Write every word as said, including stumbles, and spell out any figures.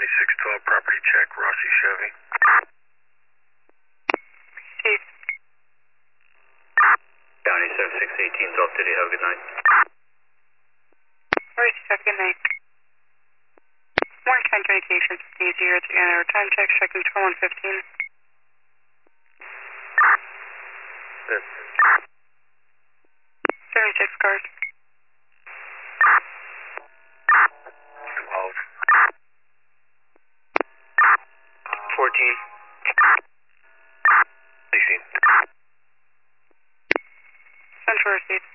seventy-six twelve, property check, Rossi Chevy. Chief. County seventy-six eighteen, twelve City, have a good night. Royce, have a good night. Morning time communications, D zero to Anna, time check, checking twenty-one fifteen. seventy-six cars. twelve. fourteen. sixteen. Central receipt.